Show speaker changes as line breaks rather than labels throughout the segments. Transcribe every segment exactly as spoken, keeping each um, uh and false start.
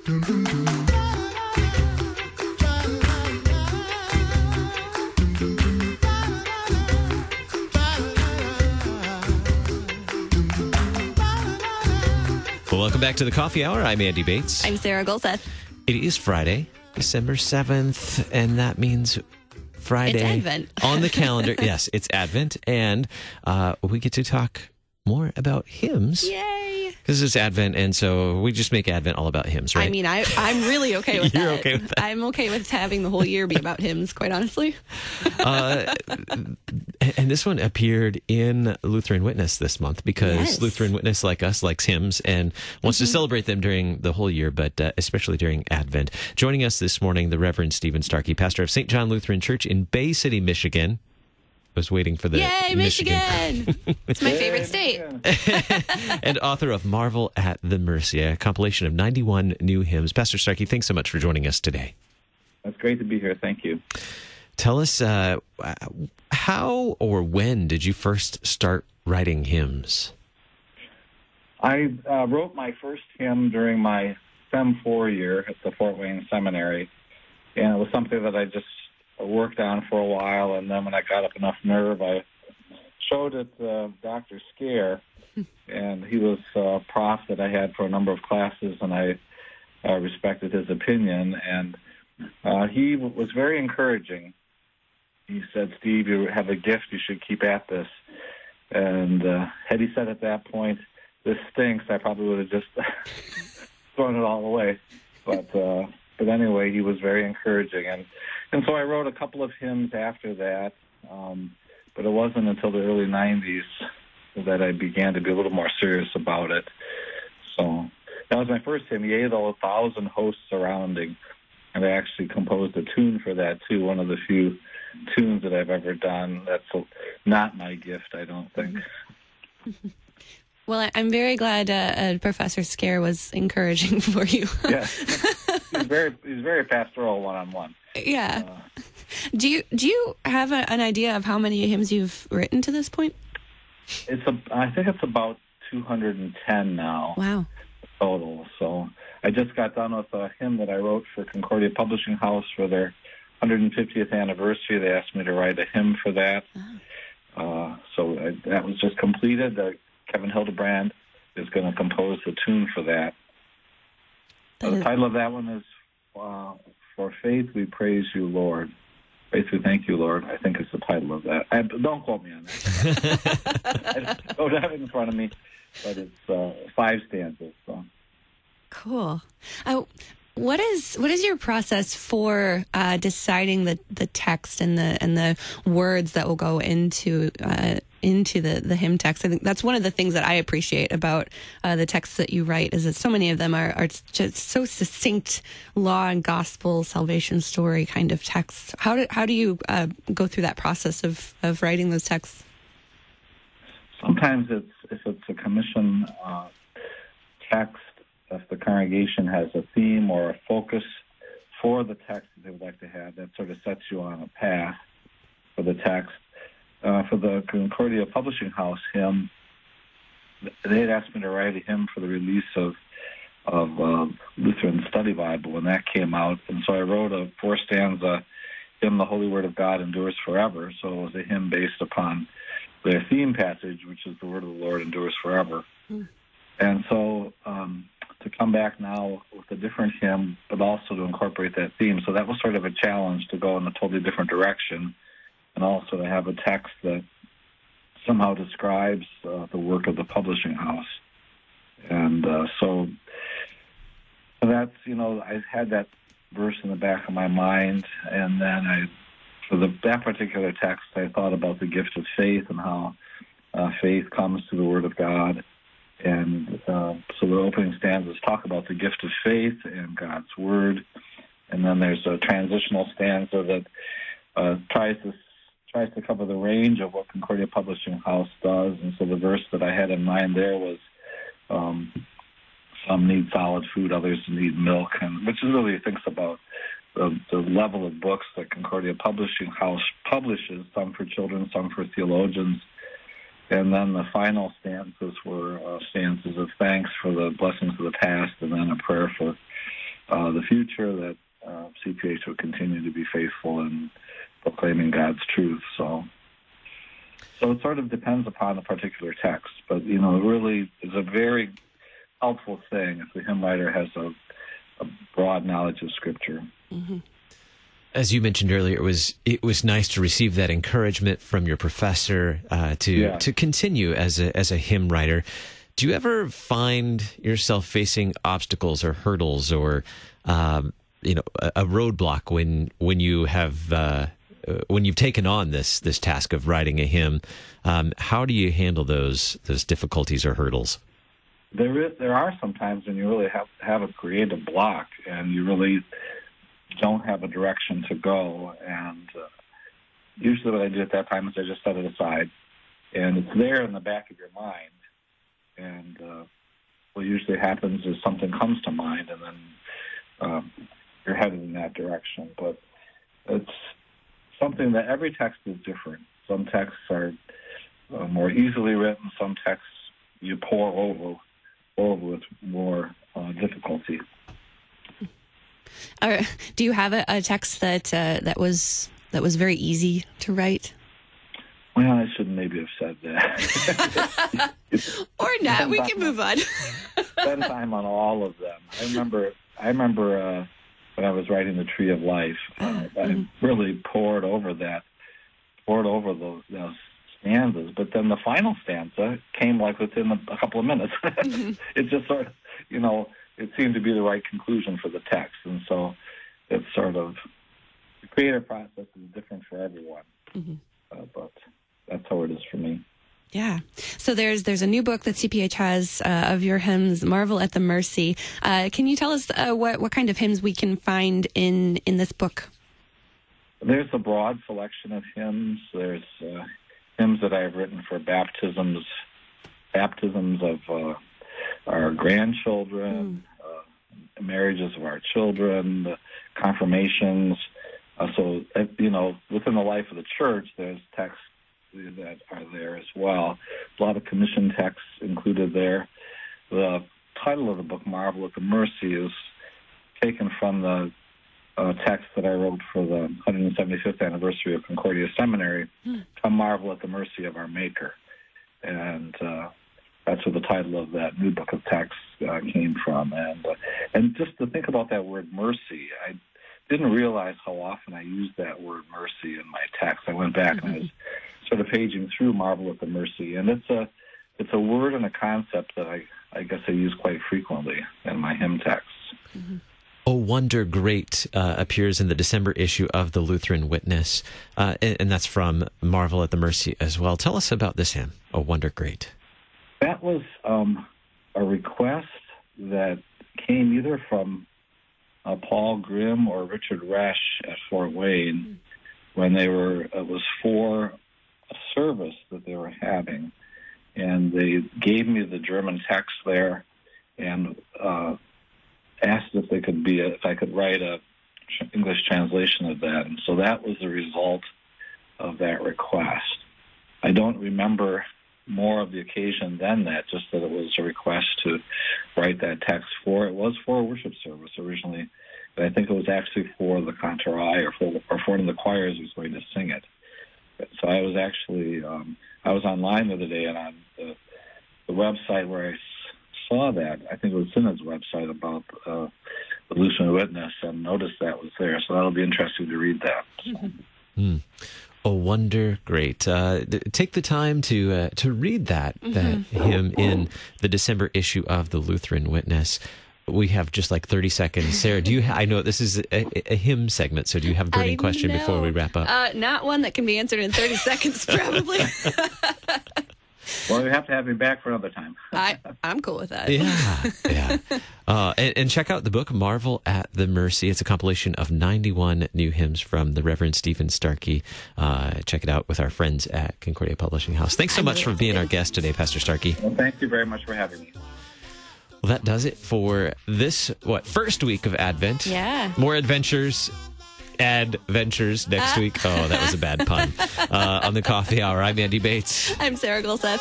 Well, welcome back to the Coffee Hour. I'm Andy Bates.
I'm Sarah Golseth.
It is Friday, December seventh, and that means Friday.
It's Advent.
On the calendar. Yes, it's Advent, and uh, we get to talk more about hymns.
Yay!
Because it's Advent, and so we just make Advent all about hymns, right?
I mean, I, I'm really okay with
You're
that.
okay with that?
I'm okay with having the whole year be about hymns, quite honestly.
uh, and this one appeared in Lutheran Witness this month because
Yes.
Lutheran Witness, like us, likes hymns and wants
Mm-hmm.
to celebrate them during the whole year, but uh, especially during Advent. Joining us this morning, the Reverend Stephen Starkey, pastor of Saint John Lutheran Church in Bay City, Michigan. I was waiting for the
Yay, Michigan! It's my favorite state.
and author of Marvel at the Mercy, a compilation of ninety-one new hymns. Pastor Starkey, thanks so much for joining us today.
That's great to be here. Thank you.
Tell us uh, how or when did you first start writing hymns?
I uh, wrote my first hymn during my Sem four year at the Fort Wayne Seminary, and it was something that I just worked on for a while, and then when I got up enough nerve, I showed it to Doctor Scare, and he was a prof that I had for a number of classes, and I uh, respected his opinion, and uh, he w- was very encouraging. He said, "Steve, you have a gift. You should keep at this." And uh, had he said at that point, "This stinks," I probably would have just thrown it all away. But uh, but anyway, he was very encouraging, and and so I wrote a couple of hymns after that. Um, but it wasn't until the early nineties that I began to be a little more serious about it. So that was my first hymn, "Yea, though a thousand hosts surrounding," and I actually composed a tune for that too. One of the few tunes that I've ever done. That's a, not my gift, I don't think.
Well, I- I'm very glad uh, uh, Professor Scare was encouraging for you.
Yeah, he's very he's very pastoral one-on-one.
Yeah.
Uh,
Do you do you have a, an idea of how many hymns you've written to this point?
it's a I think it's about two hundred ten now
Wow.
total. So I just got done with a hymn that I wrote for Concordia Publishing House for their one hundred fiftieth anniversary. They asked me to write a hymn for that. Uh, so I, that was just completed. Uh, Kevin Hildebrand is going to compose the tune for that.
That
the
is-
title of that one is uh, "For Faith We Praise You, Lord." Faith we thank you, Lord. I think it's the title of that. I, don't quote me on that. I don't have it in front of me, but it's uh, five stanzas. So.
Cool. Uh, what is what is your process for uh, deciding the, the text and the and the words that will go into uh, into the, the hymn text? I think that's one of the things that I appreciate about uh, the texts that you write is that so many of them are, are just so succinct, law and gospel, salvation story kind of texts. How do how do you uh, go through that process of, of writing those texts?
Sometimes it's if it's a commission uh, text, if the congregation has a theme or a focus for the text that they would like to have, that sort of sets you on a path for the text. Uh, for the Concordia Publishing House hymn, they had asked me to write a hymn for the release of of uh, Lutheran Study Bible when that came out, and so I wrote a four stanza hymn, "The Holy Word of God Endures Forever." So it was a hymn based upon their theme passage, which is "The Word of the Lord endures forever." Mm. And so um, to come back now with a different hymn, but also to incorporate that theme. So that was sort of a challenge to go in a totally different direction, and also to have a text that somehow describes uh, the work of the publishing house. And uh, so that's, you know, I had that verse in the back of my mind, and then I, for the, that particular text, I thought about the gift of faith and how uh, faith comes through the Word of God. And uh, so the opening stanzas talk about the gift of faith and God's Word. And then there's a transitional stanza that uh, tries to tries to cover the range of what Concordia Publishing House does. And so the verse that I had in mind there was, um, some need solid food, others need milk, and which is really thinks about the, the level of books that Concordia Publishing House publishes, some for children, some for theologians. And then the final stanzas were uh, stanzas of thanks for the blessings of the past, and then a prayer for uh, the future, that uh, C P H would continue to be faithful in proclaiming God's truth. So, so it sort of depends upon the particular text, but you know, it really is a very helpful thing if the hymn writer has a, a broad knowledge of Scripture.
Mm-hmm.
As you mentioned earlier, it was it was nice to receive that encouragement from your professor uh, to
Yeah.
to continue as a as a hymn writer. Do you ever find yourself facing obstacles or hurdles or um, you know a, a roadblock when when you have uh, when you've taken on this this task of writing a hymn? Um, how do you handle those those difficulties or hurdles?
There is, there are some times when you really have have a creative block and you really don't have a direction to go. And uh, usually what I do at that time is I just set it aside, and it's there in the back of your mind. And uh, what usually happens is something comes to mind, and then um, you're headed in that direction. But it's something that every text is different. Some texts are uh, more easily written. Some texts you pour over over with more uh, difficulty.
Or, do you have a, a text that uh, that was that was very easy to write?
Well, I should maybe have said that.
Or not? We can move on.
Spend time on all of them. I remember. I remember uh, when I was writing the Tree of Life. Uh, I really poured over that, poured over those, those stanzas. But then the final stanza came like within a, a couple of minutes.
Mm-hmm.
It just sort of, you know, it seemed to be the right conclusion for the text, and so it's sort of the creative process is different for everyone.
Mm-hmm.
Uh, but that's how it is for me.
Yeah. So there's there's a new book that C P H has uh, of your hymns, Marvel at the Mercy. Uh, can you tell us uh, what what kind of hymns we can find in in this book?
There's a broad selection of hymns. There's uh, hymns that I've written for baptisms, baptisms of uh, our grandchildren, mm. uh, marriages of our children, uh, confirmations. Uh, so, uh, you know, within the life of the church, there's texts that are there as well. A lot of commission texts included there. The title of the book, Marvel at the Mercy, is taken from the uh, text that I wrote for the one hundred seventy-fifth anniversary of Concordia Seminary, mm. Come Marvel at the Mercy of Our Maker. And uh, that's where the title of that new book of texts uh, came from. And, uh, and just to think about that word mercy, I didn't realize how often I used that word mercy in my text. I went back mm-hmm. and I was sort of paging through Marvel at the Mercy, and it's a it's a word and a concept that I, I guess I use quite frequently in my hymn texts.
Mm-hmm. Oh Wonder Great uh, appears in the December issue of the Lutheran Witness, uh, and, and that's from Marvel at the Mercy as well. Tell us about this hymn, Oh Wonder Great.
That was um, a request that came either from uh, Paul Grimm or Richard Resch at Fort Wayne mm-hmm. when they were, it was for a service that they were having, and they gave me the German text there and uh, asked if they could be a, if I could write a English translation of that, and so that was the result of that request. I don't remember more of the occasion than that, just that it was a request to write that text for, it was for a worship service originally, but I think it was actually for the cantorai or for, or for one of the choirs who was going to sing it. So I was actually, um, I was online the other day, and on the, the website where I s- saw that, I think it was Synod's website about uh, the Lutheran Witness, and noticed that was there. So that'll be interesting to read that. So.
Mm. Oh Wonder Great. Uh, take the time to uh, to read that, mm-hmm. that hymn in the December issue of the Lutheran Witness. We have just like thirty seconds. Sarah, do you? Ha- I know this is a, a hymn segment, so do you have a burning
I
question
know.
before we wrap up?
Uh, not one that can be answered in thirty seconds, probably.
Well, you have to have me back for another time.
I, I'm cool with that.
Yeah, yeah. Uh, and, and check out the book, Marvel at the Mercy. It's a compilation of ninety-one new hymns from the Reverend Stephen Starkey. Uh, check it out with our friends at Concordia Publishing House. Thanks so much for being our guest today, Pastor Starkey.
Well, thank you very much for having me.
Well, that does it for this, what, first week of Advent.
Yeah.
More adventures, adventures next
uh.
week. Oh, that was a bad pun. Uh, on the Coffee Hour, I'm Andy Bates.
I'm Sarah Gulseth.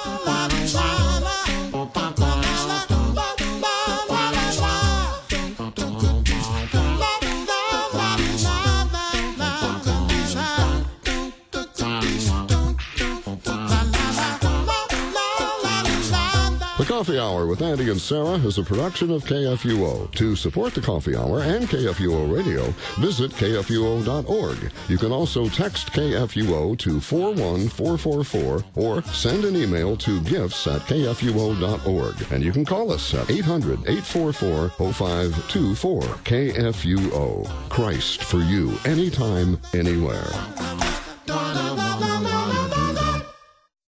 The Coffee Hour with Andy and Sarah is a production of K F U O. To support the Coffee Hour and K F U O Radio, visit K F U O dot org. You can also text K F U O to four one four four four or send an email to gifts at K F U O dot org. And you can call us at eight hundred, eight four four, oh five two four. K F U O. Christ for you, anytime, anywhere.